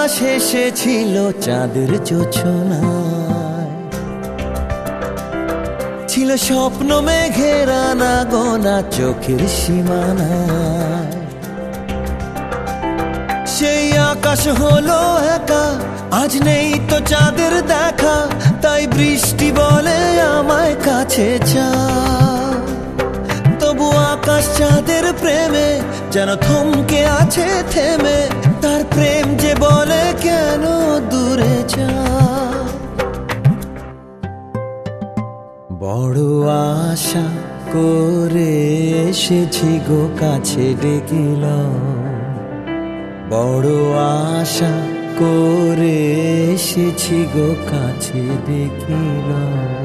আকাশ এসেছিল চাঁদের জোছনায়, ছিল স্বপ্ন মেঘের আনাগোনা চোখের সীমানায়। সেই আকাশ হলো একা, আজ নেই তো চাঁদের দেখা, তাই বৃষ্টি বলে আমায় কাছে চা। তবু আকাশ চাঁদের প্রেমে যেন থমকে আছে থেমে, তার প্রেম যে বলে কেন দূরে যা। বড় আশা করে এসেছি গো কাছে ডেকিলাম, বড় আশা করে এসেছি গো কাছে ডেকিলাম।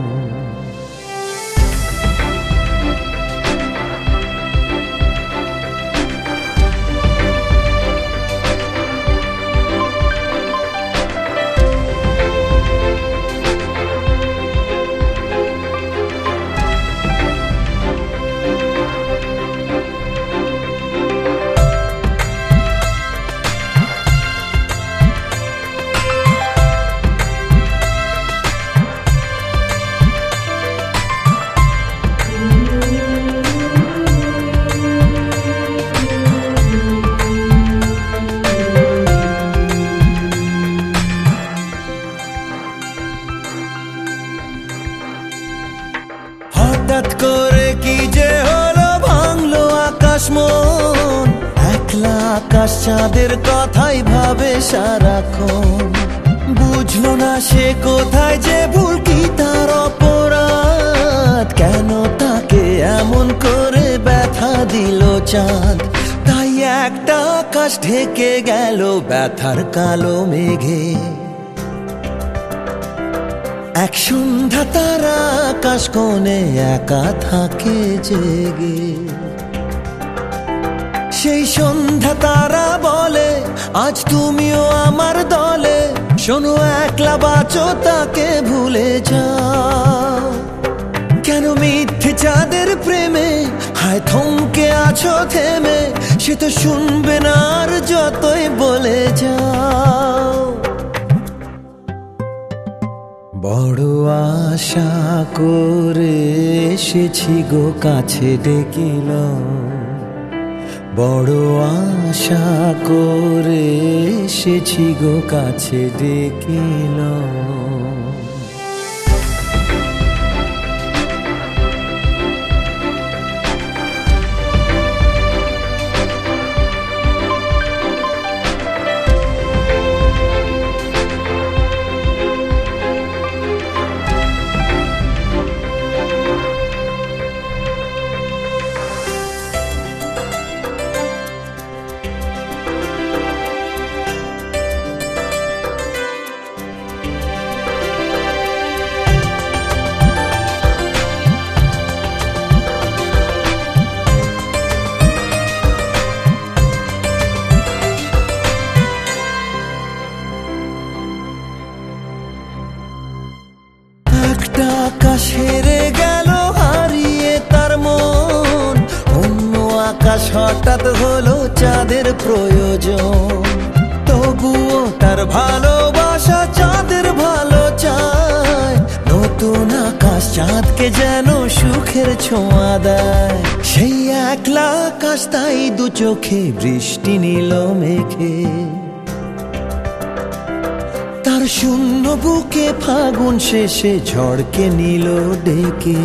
হঠাৎ করে কি যে হলো ভাঙলো আকাশ মন, একলা আকাশ চাঁদের কথাই ভাবে সারাক্ষণ। বুঝলো না সে কোথায় যে ভুল কি তার অপরাধ, কেন তাকে এমন করে ব্যথা দিল চাঁদ। তাই একটা আকাশ ঢেকে গেল ব্যথার কালো মেঘে, এক সন্ধ্যা তারা আকাশ কোণে একা থাকে জেগে। সেই সন্ধ্যা তারা বলে আজ তুমিও আমার দলে, শোনো একলা বাঁচো তাকে ভুলে যাও। কেন মিথ্যে চাঁদের প্রেমে হায় থমকে আছো থেমে, সে তো শুনবে না আর যতই বলে যাও। বড় আশা করে এসেছি গো কাছে ডেকিলাম, বড় আশা করে এসেছি গো কাছে ডেকিলাম। আকাশ হেরে গেল হারিয়ে তার মন, অন্য আকাশ হঠাৎ হলো চাঁদের প্রয়োজন। তবুও তার ভালোবাসা চাঁদের ভালো চায়, নতুন আকাশ চাঁদকে যেন সুখের ছোঁয়া দেয়। সেই একলা আকাশ তাই দু চোখে বৃষ্টি নিল মেঘে, তার শূন্য বুকে ফাগুন শেষে ঝড়কে নিল ডেকে।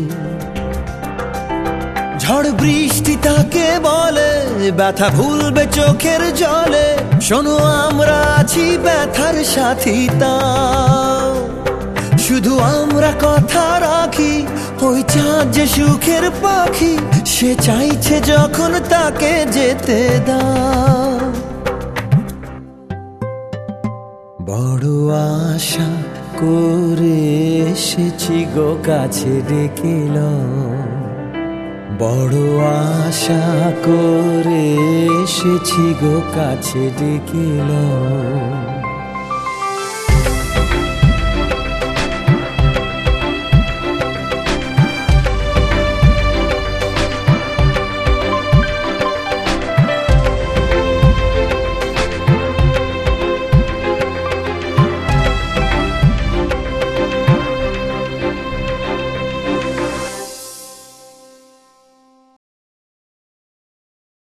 ঝড় বৃষ্টি তাকে বলে ব্যথা ভুলবে চোখের জলে, শোনো আমরা আছি ব্যথার সাথী তাও। শুধু আমরা কথা রাখি, ওই চাঁদ যে সুখের পাখি, সে চাইছে যখন তাকে যেতে দাও। বড় আশা করে এসেছি গো কাছে ডেকিলাম, বড় আশা করে এসেছি গো কাছে ডেকিলাম।